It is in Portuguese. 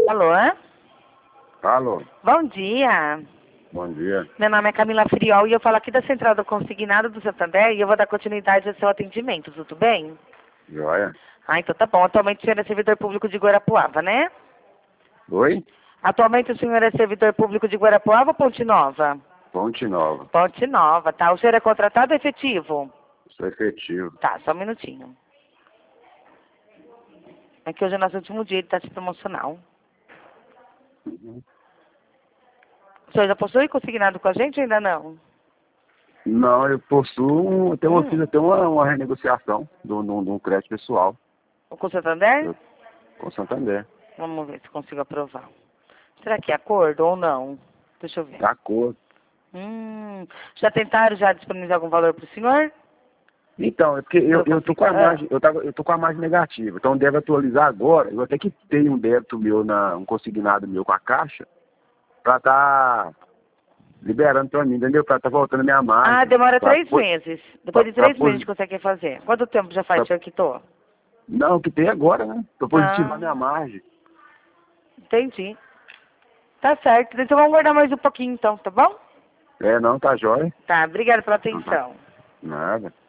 Alô? Alô, Bom dia. bom dia. Meu nome é Camila Friol e eu falo aqui da Central do Consignado do Santander e eu vou dar continuidade ao seu atendimento, tudo bem? Joia? Ah, então tá bom. Atualmente o senhor é servidor público de Guarapuava, né? Oi? Atualmente o senhor é servidor público de Guarapuava ou Ponte Nova? Ponte Nova. Ponte Nova, tá. O senhor é contratado ou efetivo? Sou efetivo. Tá, só um minutinho. É que hoje é nosso último dia de taxa promocional. O senhor já possui consignado com a gente ou ainda não? Não, eu possuo, fiz Hum. até uma renegociação de um crédito pessoal Com o Santander? com o Santander. Vamos ver se consigo aprovar. Será que é acordo ou não? Deixa eu ver. De acordo. Já tentaram já disponibilizar algum valor para o senhor? Então, é porque eu tô com a margem, eu tô com a margem negativa, então deve atualizar agora. Eu até que tenho um débito meu, um consignado meu com a Caixa, pra tá liberando pra mim, entendeu? Pra tá voltando a minha margem. Ah, demora Pra 3 meses. Depois de pra 3 meses a gente consegue fazer. Quanto tempo já faz que o senhor quitou? Não, que tem agora, né? Pra positivar Ah, minha margem. entendi. Tá certo. Então vamos guardar mais um pouquinho então, tá bom? É, não, tá jóia. Tá, obrigada pela Não tá atenção. nada.